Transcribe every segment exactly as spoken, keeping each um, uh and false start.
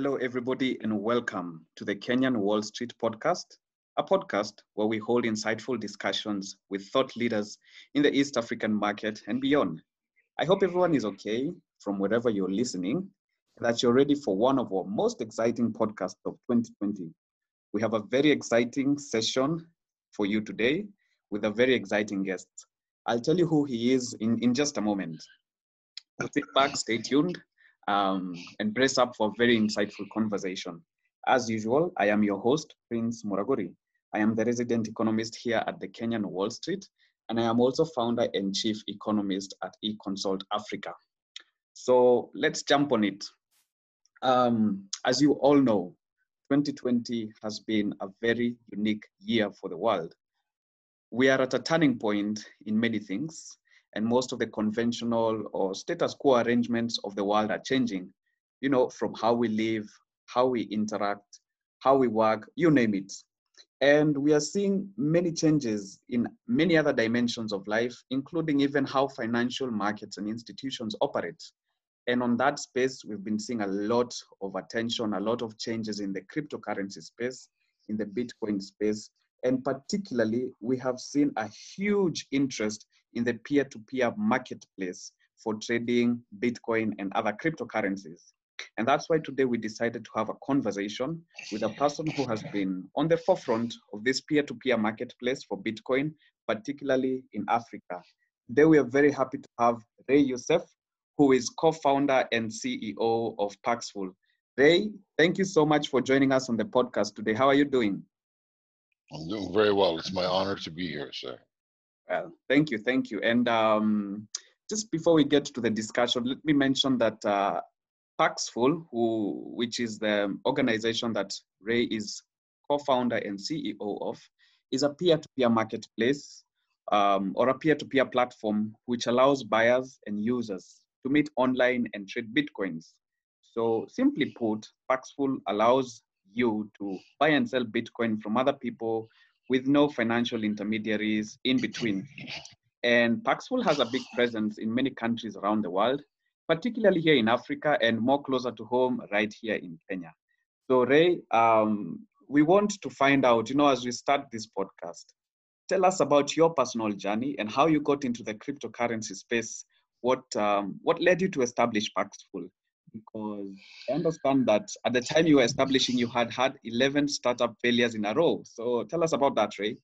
Hello, everybody, and welcome to the Kenyan Wall Street Podcast, a podcast where we hold insightful discussions with thought leaders in the East African market and beyond. I hope everyone is okay from wherever you're listening, and that you're ready for one of our most exciting podcasts of twenty twenty. We have a very exciting session for you today with a very exciting guest. I'll tell you who he is in, in just a moment. So sit back, stay tuned, um, and brace up for a very insightful conversation. As usual, I am your host, Prince Muraguri. I am the resident economist here at the Kenyan Wall Street, and I am also founder and chief economist at eConsult Africa. So let's jump on it. Um, as you all know, twenty twenty has been a very unique year for the world. We are at a turning point in many things, and most of the conventional or status quo arrangements of the world are changing, you know, from how we live, how we interact, how we work, you name it. And we are seeing many changes in many other dimensions of life, including even how financial markets and institutions operate. And on that space, we've been seeing a lot of attention, a lot of changes in the cryptocurrency space, in the Bitcoin space, and particularly, we have seen a huge interest in the peer-to-peer marketplace for trading Bitcoin and other cryptocurrencies. And that's why today we decided to have a conversation with a person who has been on the forefront of this peer-to-peer marketplace for Bitcoin, particularly in Africa. Today we are very happy to have Ray Youssef, who is co-founder and C E O of Paxful. Ray, thank you so much for joining us on the podcast today. How are you doing? I'm doing very well. It's my honor to be here, sir. Well, thank you, thank you. And um, just before we get to the discussion, let me mention that uh, Paxful, who, which is the organization that Ray is co-founder and C E O of, is a peer-to-peer marketplace um, or a peer-to-peer platform which allows buyers and users to meet online and trade Bitcoins. So simply put, Paxful allows you to buy and sell Bitcoin from other people with no financial intermediaries in between. And Paxful has a big presence in many countries around the world, particularly here in Africa and more closer to home right here in Kenya. So Ray, um, we want to find out, you know, as we start this podcast, tell us about your personal journey and how you got into the cryptocurrency space. What um, what led you to establish Paxful? Because I understand that at the time you were establishing, you had had eleven startup failures in a row. So tell us about that, Ray.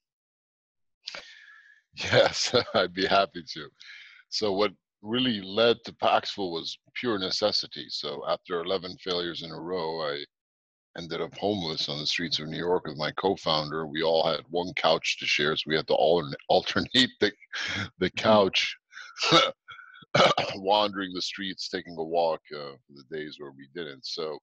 Yes, I'd be happy to. So what really led to Paxful was pure necessity. So after eleven failures in a row, I ended up homeless on the streets of New York with my co-founder. We all had one couch to share, so we had to altern- alternate the, the couch, wandering the streets, taking a walk uh, for the days where we didn't. So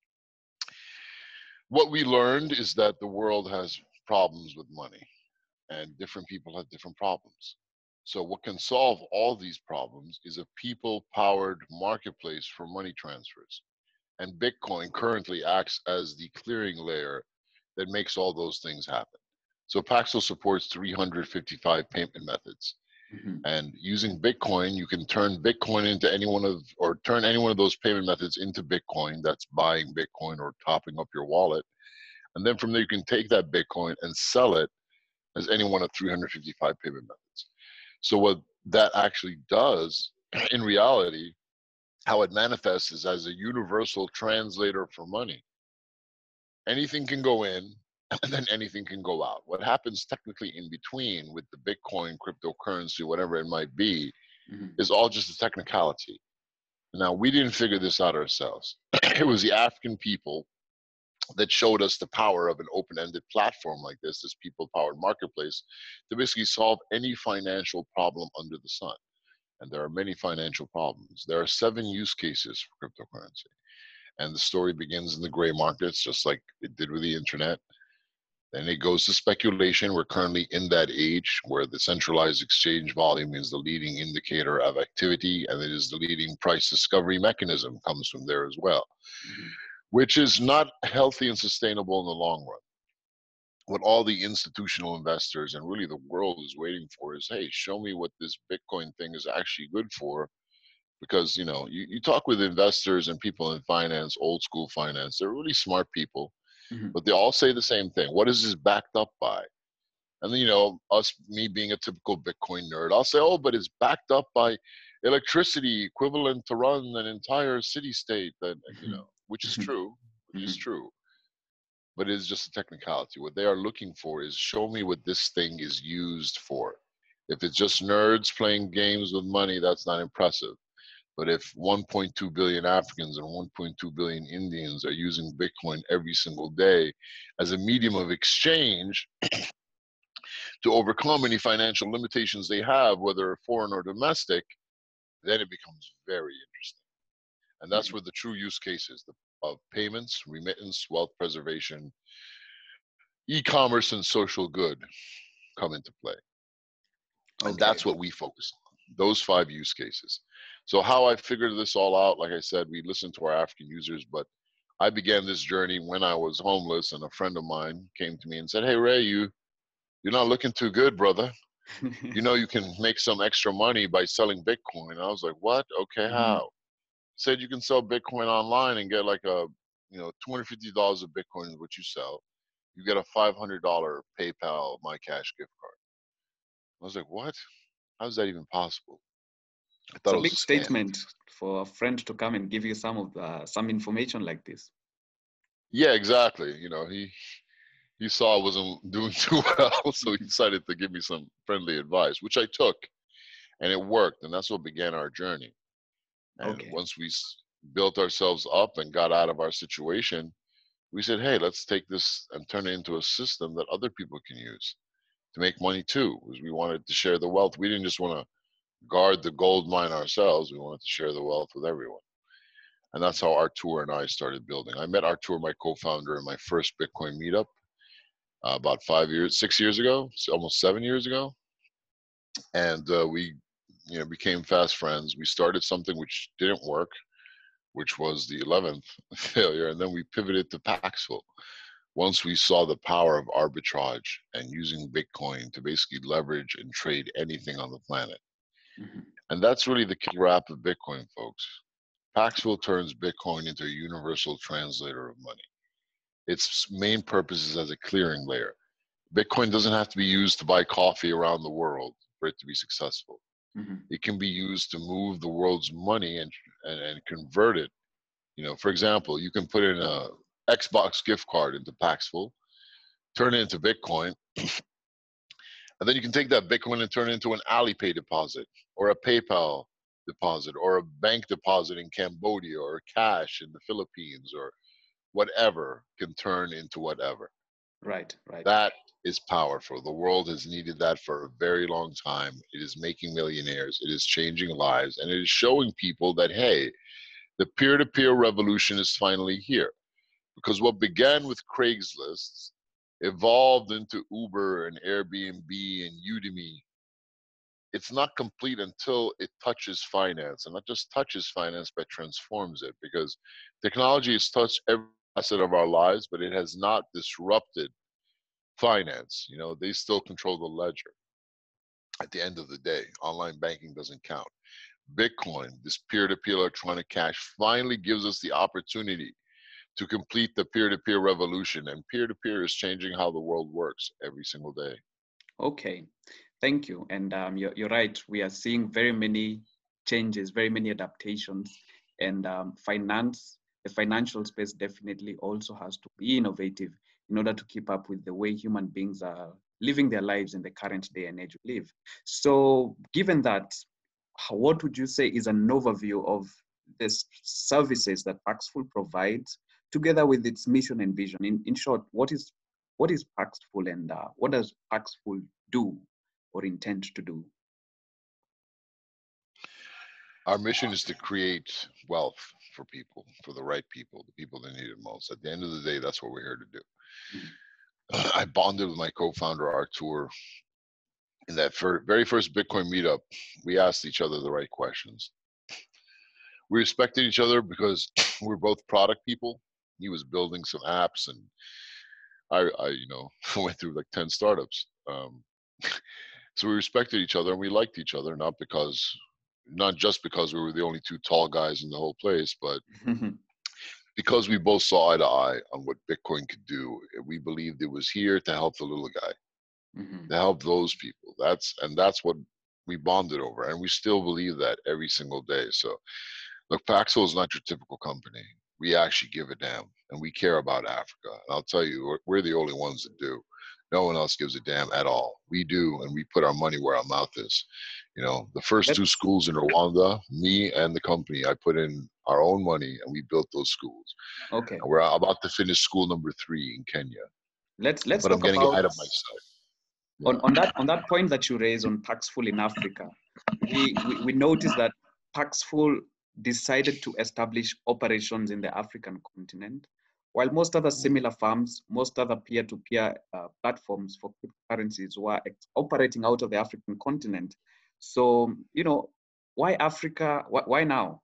what we learned is that the world has problems with money, and different people have different problems. So what can solve all these problems is a people-powered marketplace for money transfers. And Bitcoin currently acts as the clearing layer that makes all those things happen. So Paxful supports three hundred fifty-five payment methods. Mm-hmm. And using Bitcoin, you can turn Bitcoin into any one of, or turn any one of those payment methods into Bitcoin. That's buying Bitcoin or topping up your wallet. And then from there, you can take that Bitcoin and sell it as any one of three hundred fifty-five payment methods. So what that actually does, in reality, how it manifests is as a universal translator for money. Anything can go in, and then anything can go out. What happens technically in between with the Bitcoin, cryptocurrency, whatever it might be, mm-hmm. is all just a technicality. Now, we didn't figure this out ourselves. It was the African people that showed us the power of an open-ended platform like this, this people-powered marketplace, to basically solve any financial problem under the sun. And there are many financial problems. There are seven use cases for cryptocurrency. And the story begins in the gray markets, just like it did with the internet. Then it goes to speculation. We're currently in that age where the centralized exchange volume is the leading indicator of activity, and it is the leading price discovery mechanism, comes from there as well. Mm-hmm. Which is not healthy and sustainable in the long run. What all the institutional investors and really the world is waiting for is, hey, show me what this Bitcoin thing is actually good for, because, you know, you, you talk with investors and people in finance, old school finance, they're really smart people, Mm-hmm. but they all say the same thing. What is this backed up by? And then, you know, us, me being a typical Bitcoin nerd, I'll say, oh, but it's backed up by electricity equivalent to run an entire city state, that, you know, which is true, which Mm-hmm. is true, but it is just a technicality. What they are looking for is, show me what this thing is used for. If it's just nerds playing games with money, that's not impressive. But if one point two billion Africans and one point two billion Indians are using Bitcoin every single day as a medium of exchange to overcome any financial limitations they have, whether foreign or domestic, then it becomes very interesting. And that's Mm-hmm. where the true use cases of payments, remittance, wealth preservation, e-commerce, and social good come into play. And Okay. that's what we focus on, those five use cases. So how I figured this all out, like I said, we listened to our African users, but I began this journey when I was homeless, and a friend of mine came to me and said, hey, Ray, you, you're not looking too good, brother. You know, you can make some extra money by selling Bitcoin. And I was like, what? Okay, Mm-hmm. how? He said you can sell Bitcoin online and get like a, you know, two hundred fifty dollars of Bitcoin is what you sell. You get a five hundred dollars PayPal My Cash gift card. I was like, what? How is that even possible? I It's thought a it was big a scam. statement for a friend to come and give you some of the some information like this. Yeah, exactly. You know, he he saw I wasn't doing too well, so he decided to give me some friendly advice, which I took, and it worked. And that's what began our journey. And Okay. once we built ourselves up and got out of our situation, we said, hey, let's take this and turn it into a system that other people can use to make money too, because we wanted to share the wealth. We didn't just want to guard the gold mine ourselves. We wanted to share the wealth with everyone. And that's how Artur and I started building. I met Artur, my co-founder, in my first Bitcoin meetup uh, about five years, six years ago, almost seven years ago. And uh, we, you know, became fast friends. We started something which didn't work, which was the eleventh failure. And then we pivoted to Paxful. Once we saw the power of arbitrage and using Bitcoin to basically leverage and trade anything on the planet. Mm-hmm. And that's really the key wrap of Bitcoin, folks. Paxful turns Bitcoin into a universal translator of money. Its main purpose is as a clearing layer. Bitcoin doesn't have to be used to buy coffee around the world for it to be successful. Mm-hmm. It can be used to move the world's money and, and, and convert it. You know, for example, you can put in a Xbox gift card into Paxful, turn it into Bitcoin, and then you can take that Bitcoin and turn it into an Alipay deposit or a PayPal deposit or a bank deposit in Cambodia or cash in the Philippines or whatever can turn into whatever. Right, right. That is powerful. The world has needed that for a very long time. It is making millionaires. It is changing lives. And it is showing people that, hey, the peer-to-peer revolution is finally here. Because what began with Craigslist evolved into Uber and Airbnb and Udemy. It's not complete until it touches finance, and not just touches finance, but transforms it, because technology has touched every facet of our lives, but it has not disrupted finance. You know, they still control the ledger. At the end of the day, online banking doesn't count. Bitcoin, this peer-to-peer electronic cash, finally gives us the opportunity to complete the peer-to-peer revolution, and peer-to-peer is changing how the world works every single day. Okay, thank you. And um, you're, you're right. We are seeing very many changes, very many adaptations, and um, finance, the financial space definitely also has to be innovative in order to keep up with the way human beings are living their lives in the current day and age we live. So given that, what would you say is an overview of the services that Paxful provides together with its mission and vision? In, in short, what is what is Paxful, and uh, what does Paxful do or intend to do? Our mission is to create wealth for people, for the right people, the people that need it most. At the end of the day, that's what we're here to do. Mm-hmm. I bonded with my co-founder, Artur. In that very first Bitcoin meetup, we asked each other the right questions. We respected each other because we're both product people. He was building some apps, and I, I you know, went through like ten startups. Um, so we respected each other and we liked each other, not because not just because we were the only two tall guys in the whole place, but because we both saw eye to eye on what Bitcoin could do. We believed it was here to help the little guy, mm-hmm. to help those people. That's and that's what we bonded over, and we still believe that every single day. So, look, Paxful is not your typical company. We actually give a damn, and we care about Africa. And I'll tell you, we're, we're the only ones that do. No one else gives a damn at all. We do, and we put our money where our mouth is. You know, the first Let's, two schools in Rwanda, me and the company, I put in our own money, and we built those schools. Okay. And we're about to finish school number three in Kenya. Let's let's but talk I'm getting about ahead of myself. Yeah. On, on that on that point that you raise on Paxful in Africa. We, we we noticed that Paxful decided to establish operations in the African continent, while most other similar firms, most other peer-to-peer uh, platforms for cryptocurrencies were operating out of the African continent. So, you know, why Africa? Why, why now?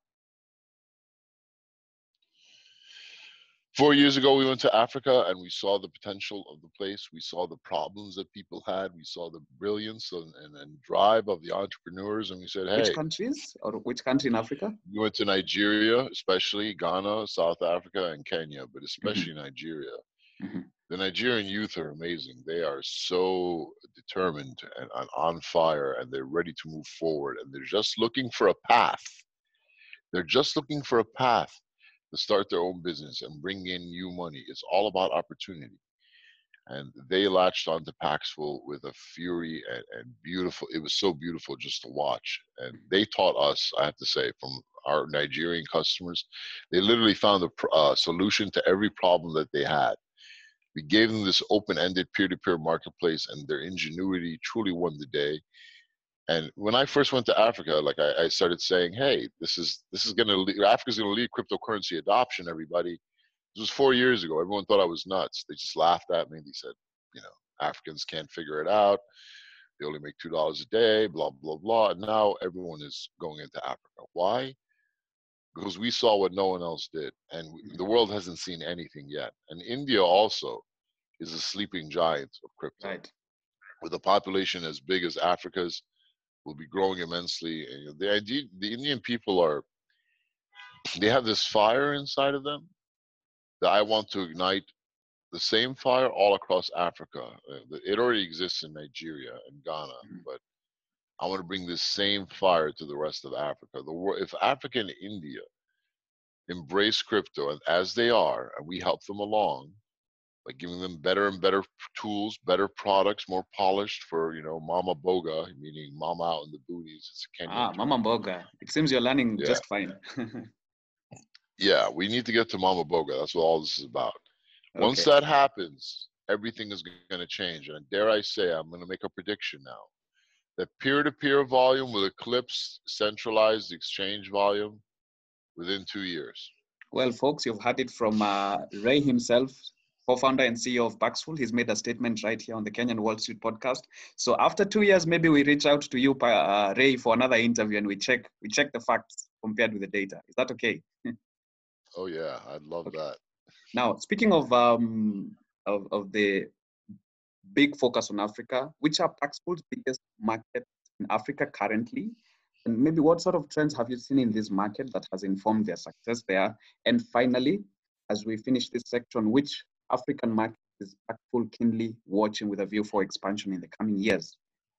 Four years ago, we went to Africa and we saw the potential of the place. We saw the problems that people had. We saw the brilliance and, and, and drive of the entrepreneurs. And we said, hey. Which countries or which country in Africa? We went to Nigeria, especially Ghana, South Africa, and Kenya, but especially mm-hmm. Nigeria. Mm-hmm. The Nigerian youth are amazing. They are so determined and, and on fire, and they're ready to move forward. And they're just looking for a path. They're just looking for a path to start their own business and bring in new money. It's all about opportunity. And they latched onto Paxful with a fury and, and beautiful. It was so beautiful just to watch. And they taught us, I have to say, from our Nigerian customers, they literally found a uh, solution to every problem that they had. We gave them this open-ended peer-to-peer marketplace, and their ingenuity truly won the day. And when I first went to Africa, like I, I started saying, hey, this is this is gonna lead, Africa's gonna lead cryptocurrency adoption, everybody. This was four years ago. Everyone thought I was nuts. They just laughed at me. They said, you know, Africans can't figure it out. They only make two dollars a day, blah, blah, blah. And now everyone is going into Africa. Why? Because we saw what no one else did. And the world hasn't seen anything yet. And India also is a sleeping giant of crypto. Right. With a population as big as Africa's, will be growing immensely. And the idea, the Indian people are, they have this fire inside of them that I want to ignite the same fire all across Africa. It already exists in Nigeria and Ghana, mm-hmm. but I want to bring this same fire to the rest of Africa. The world, if Africa and India embrace crypto as they are, and we help them along, by giving them better and better tools, better products, more polished for, you know, Mama Boga, meaning Mama out in the booties. It's a Kenyan ah, term. Mama Boga. It seems you're learning yeah. just fine. Yeah, we need to get to Mama Boga. That's what all this is about. Okay. Once that happens, everything is going to change. And dare I say, I'm going to make a prediction now, that peer-to-peer volume will eclipse centralized exchange volume within two years. Well, folks, you've heard it from uh, Ray himself, co-founder and C E O of Paxful. He's made a statement right here on the Kenyan Wall Street podcast. So after two years, maybe we reach out to you, uh, Ray, for another interview, and we check we check the facts compared with the data. Is that okay? Oh yeah, I'd love okay. that. Now, speaking of um of, of the big focus on Africa, which are Paxful's biggest markets in Africa currently? And maybe what sort of trends have you seen in this market that has informed their success there? And finally, as we finish this section, which African market is Paxful keenly watching with a view for expansion in the coming years?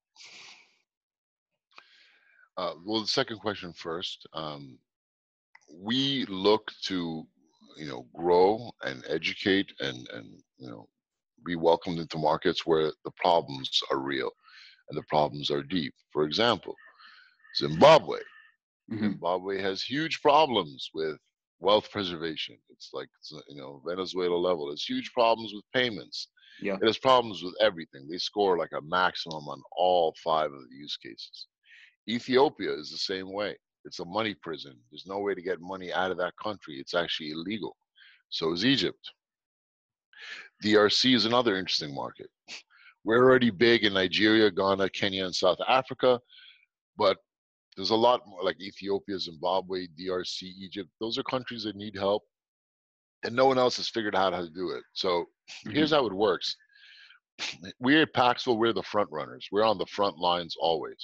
Uh, well, the second question first. Um, we look to, you know, grow and educate and, and, you know, be welcomed into markets where the problems are real and the problems are deep. For example, Zimbabwe. Mm-hmm. Zimbabwe has huge problems with wealth preservation. It's like, it's, you know, Venezuela level. There's huge problems with payments. Yeah. It has problems with everything. They score like a maximum on all five of the use cases. Ethiopia is the same way. It's a money prison. There's no way to get money out of that country. It's actually illegal. So is Egypt. D R C is another interesting market. We're already big in Nigeria, Ghana, Kenya, and South Africa, but there's a lot more like Ethiopia, Zimbabwe, D R C, Egypt. Those are countries that need help, and no one else has figured out how to do it. So mm-hmm. here's how it works. We're at Paxful, we're the front runners. We're on the front lines always.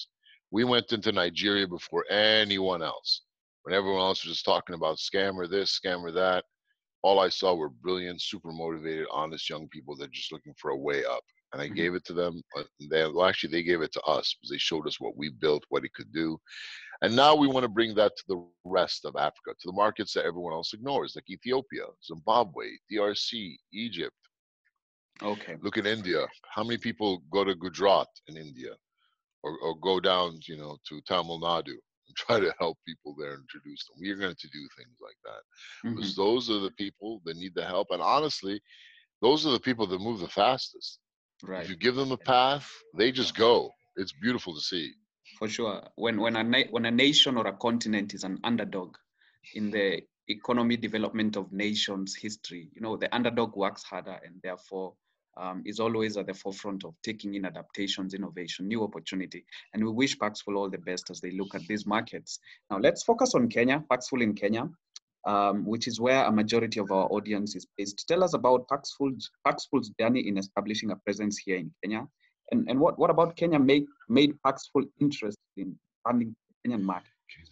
We went into Nigeria before anyone else. When everyone else was just talking about scammer this, scammer that, all I saw were brilliant, super motivated, honest young people that are just looking for a way up. And I Mhm. gave it to them. They, well, actually, they gave it to us because they showed us what we built, what it could do. And now we want to bring that to the rest of Africa, to the markets that everyone else ignores, like Ethiopia, Zimbabwe, D R C, Egypt. Okay. Look at India. How many people go to Gujarat in India, or, or go down, you know, to Tamil Nadu and try to help people there and introduce them? We are going to do things like that because Mhm. those are the people that need the help. And honestly, those are the people that move the fastest. If Right. you give them a path, they just go. It's beautiful to see. For sure. When when a na- when a nation or a continent is an underdog in the economy development of nations history, you know, the underdog works harder and therefore um, is always at the forefront of taking in adaptations, innovation, new opportunity. And we wish Paxful all the best as they look at these markets. Now let's focus on Kenya, Paxful in Kenya, um, which is where a majority of our audience is based. Tell us about Paxful's, Paxful's journey in establishing a presence here in Kenya. And, and what, what about Kenya made, made Paxful interested in expanding the Kenyan market?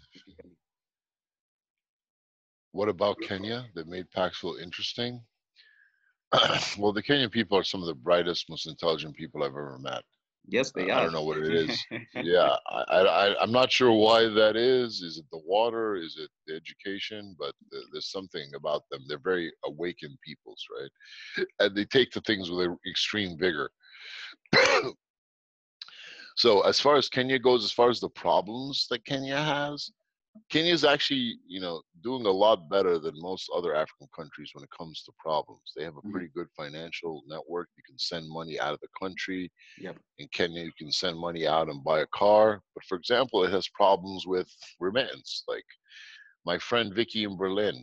What about Kenya that made Paxful interesting? Well, the Kenyan people are some of the brightest, most intelligent people I've ever met. Yes, Uh, they I are. don't know what it is. Yeah, I, I, I'm not sure why that is. Is it the water? Is it the education? But there's something about them. They're very awakened peoples, right? And they take the things with extreme vigor. So as far as Kenya goes, as far as the problems that Kenya has, Kenya is actually, you know, doing a lot better than most other African countries when it comes to problems. They have a Mhm. pretty good financial network. You can send money out of the country. Yep. In Kenya, you can send money out and buy a car. But for example, it has problems with remittance. Like my friend Vicky in Berlin,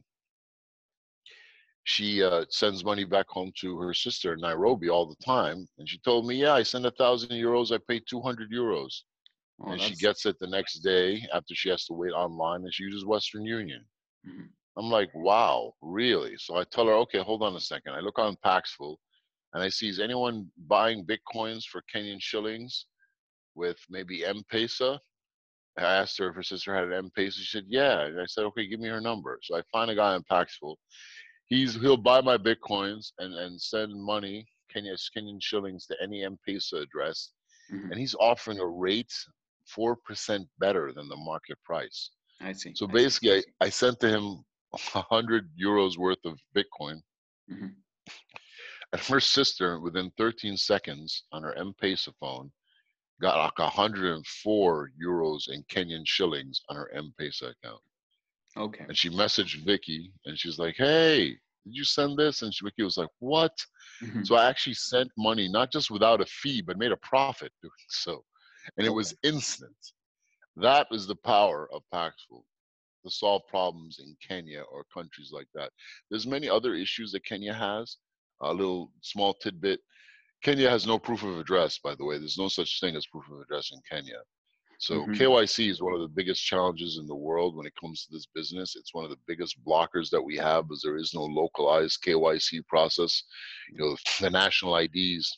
she uh, sends money back home to her sister in Nairobi all the time. And she told me, yeah, I send a thousand euros, I pay two hundred euros. Oh, And she that's. gets it the next day after she has to wait online, and she uses Western Union. Mhm. I'm like, wow, really? So I tell her, okay, hold on a second. I look on Paxful and I see, is anyone buying Bitcoins for Kenyan shillings with maybe M-Pesa? I asked her if her sister had an M-Pesa. She said, yeah. And I said, okay, give me her number. So I find a guy on Paxful. He's, he'll buy my Bitcoins and, and send money, Kenya, Kenyan shillings to any M-Pesa address. Mhm. And he's offering a rate four percent better than the market price. I see. So I see. basically, I, I sent to him one hundred euros worth of Bitcoin. Mhm. And her sister, within thirteen seconds on her M-Pesa phone, got like one hundred four euros in Kenyan shillings on her M-Pesa account. Okay. And she messaged Vicky and she's like, hey, did you send this? And she, Vicky was like, what? Mhm. So I actually sent money, not just without a fee, but made a profit doing so. And it Okay. was instant. That is the power of Paxful, to solve problems in Kenya or countries like that. There's many other issues that Kenya has. A little small tidbit. Kenya has no proof of address, by the way. There's no such thing as proof of address in Kenya. So Mhm. K Y C is one of the biggest challenges in the world when it comes to this business. It's one of the biggest blockers that we have, because there is no localized K Y C process. You know, the national I Ds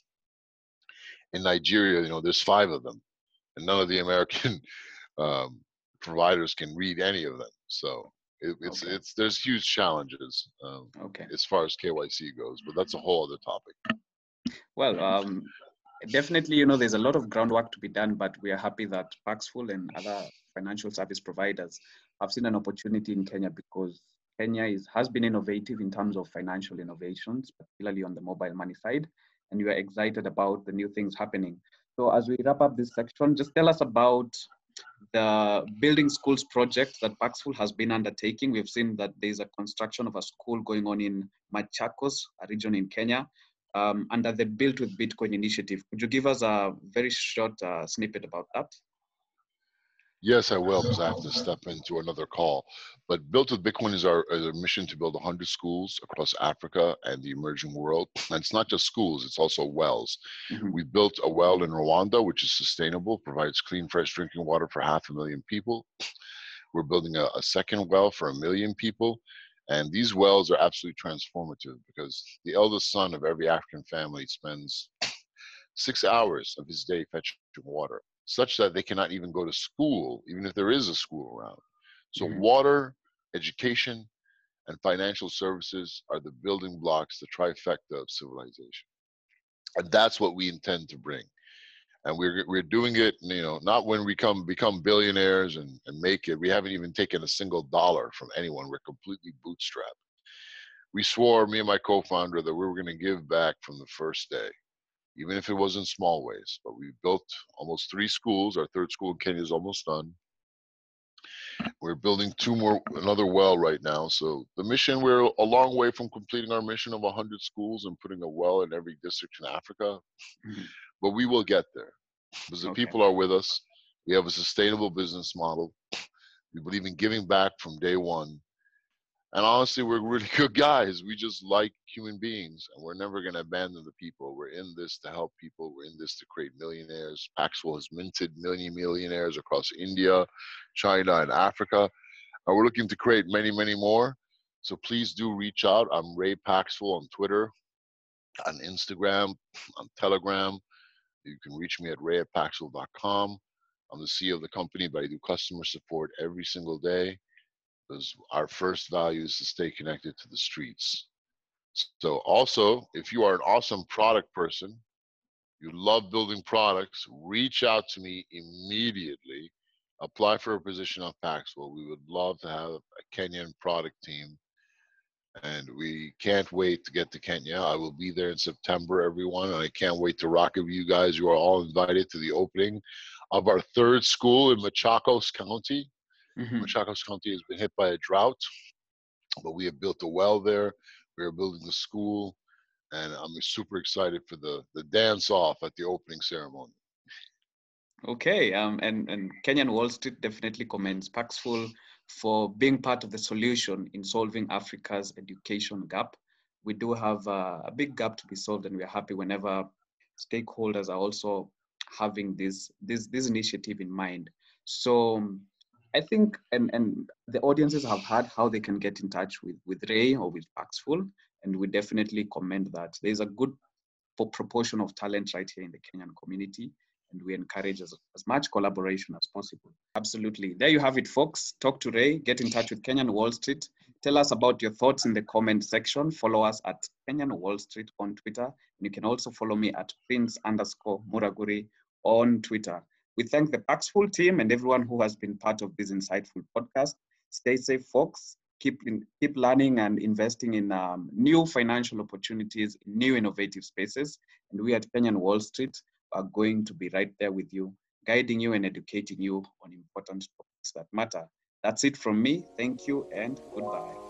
in Nigeria, you know, there's five of them, and none of the American um, providers can read any of them. So it, it's Okay. it's there's huge challenges um, Okay. as far as K Y C goes, but that's a whole other topic. Well, um, definitely, you know, there's a lot of groundwork to be done, but we are happy that Paxful and other financial service providers have seen an opportunity in Kenya, because Kenya is, has been innovative in terms of financial innovations, particularly on the mobile money side, and you are excited about the new things happening. So as we wrap up this section, just tell us about the building schools project that Paxful has been undertaking. We've seen that there's a construction of a school going on in Machakos, a region in Kenya, um, under the Built with Bitcoin initiative. Could you give us a very short uh, snippet about that? Yes, I will, because I have to step into another call. But Built with Bitcoin is our, is our mission to build one hundred schools across Africa and the emerging world. And it's not just schools, it's also wells. Mm-hmm. We built a well in Rwanda, which is sustainable, provides clean, fresh drinking water for half a million people. We're building a, a second well for a million people. And these wells are absolutely transformative, because the eldest son of every African family spends six hours of his day fetching water. such that they cannot even go to school, even if there is a school around. So Mhm. water, education, and financial services are the building blocks, the trifecta of civilization. And that's what we intend to bring. And we're we're doing it, you know, not when we come become billionaires and, and make it. We haven't even taken a single dollar from anyone. We're completely bootstrapped. We swore, me and my co-founder, that we were going to give back from the first day, even if it was in small ways. But we built almost three schools. Our third school in Kenya is almost done. We're building two more, another well right now. So the mission, we're a long way from completing our mission of one hundred schools and putting a well in every district in Africa. Mhm. But we will get there because the Okay. people are with us. We have a sustainable business model. We believe in giving back from day one. And honestly, we're really good guys. We just like human beings, and we're never going to abandon the people. We're in this to help people. We're in this to create millionaires. Paxful has minted million millionaires across India, China, and Africa. And we're looking to create many, many more. So please do reach out. I'm Ray Paxful on Twitter, on Instagram, on Telegram. You can reach me at ray at paxful dot com. I'm the C E O of the company, but I do customer support every single day, because our first value is to stay connected to the streets. So also, if you are an awesome product person, you love building products, reach out to me immediately. Apply for a position on Paxful. We would love to have a Kenyan product team, and we can't wait to get to Kenya. I will be there in September, everyone, and I can't wait to rock it with you guys. You are all invited to the opening of our third school in Machakos County. Mhm. Machakos County has been hit by a drought, but we have built a well there. We are building a school, and I'm super excited for the, the dance off at the opening ceremony. Okay, um, and, and Kenyan Wall Street definitely commends Paxful for being part of the solution in solving Africa's education gap. We do have uh, a big gap to be solved, and we're happy whenever stakeholders are also having this, this, this initiative in mind. So um, I think, and, and the audiences have heard how they can get in touch with, with Ray or with Paxful, and we definitely commend that. There's a good proportion of talent right here in the Kenyan community, and we encourage as, as much collaboration as possible. Absolutely. There you have it, folks. Talk to Ray, get in touch with Kenyan Wall Street. Tell us about your thoughts in the comment section. Follow us at Kenyan Wall Street on Twitter. And you can also follow me at Prince underscore Muraguri on Twitter. We thank the Paxful team and everyone who has been part of this insightful podcast. Stay safe, folks. Keep, in, keep learning and investing in um, new financial opportunities, in new innovative spaces. And we at Kenyan Wall Street are going to be right there with you, guiding you and educating you on important topics that matter. That's it from me. Thank you and goodbye.